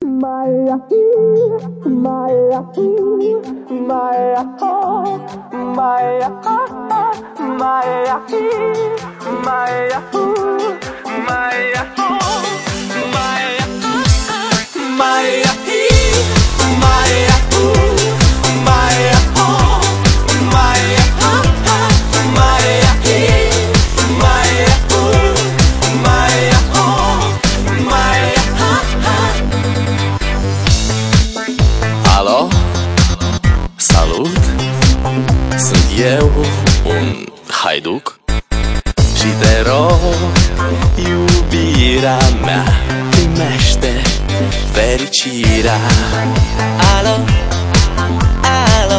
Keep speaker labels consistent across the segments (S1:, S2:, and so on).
S1: Maya, Maya, Maya, Maya, Maya, Maya, Maya,
S2: Alo, salut, sunt eu, un haiduc și te rog, iubirea mea, primește fericirea.
S3: Alo, alo,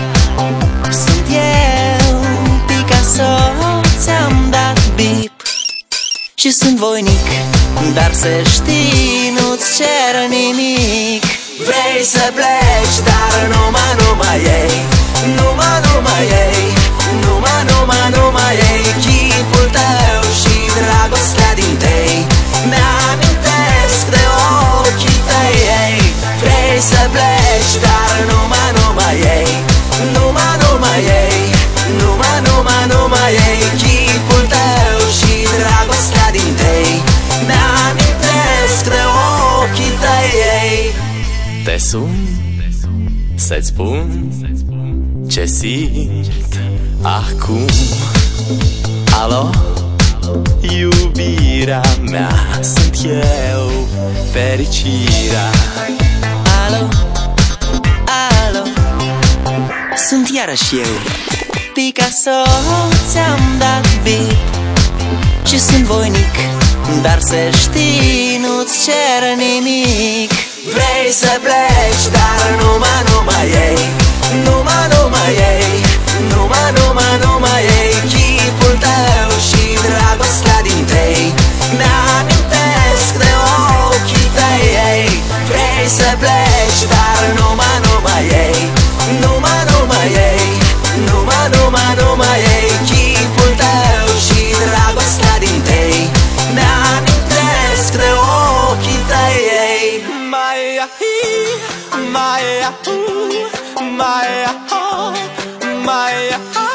S3: sunt eu, Picasso, ți-am dat bip și sunt voinic, dar să știi, nu-ți cer nimic. Vrei să pleci, dar numai ei, numai ei, numai ei, chipul tău și dragostea din tei, mi-amintesc de ochii tăi, ei. Vrei să pleci, dar numai ei, numai ei, numai ei, chipul tău și dragostea din tei, mi-amintesc de ochii tăi, ei.
S2: Te sun să-ți spun ce simt acum. Alo, iubirea mea, sunt eu, fericirea.
S3: Alo, alo, sunt iarăși eu, Picasso, ți-am dat bip și sunt voinic, dar să știi, nu-ți cer nimic. Vrei să pleci, dar numai ei, numai ei, numai ei, chipul tău și dragostea din tei, mi-amintesc de ochii tăi, ei. Vrei să pleci, dar numai ei, numai ei, numai ei, chipul tău și dragostea din tei, mi-amintesc de ochii tăi, ei.
S2: Maya, Maya, Maya, Maya,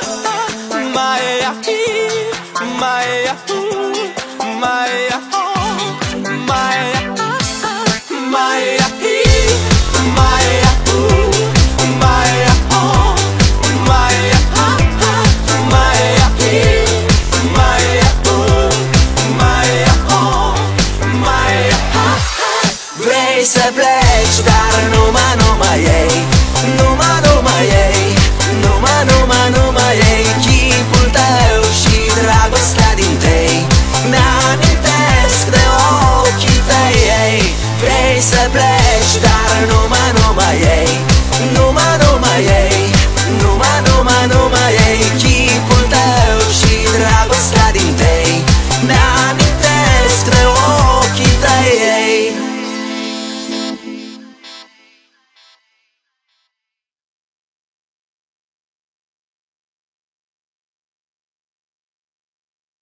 S2: Maya, Maya, Maya, Maya, Maya,
S3: Vrei să pleci, dar numai ei,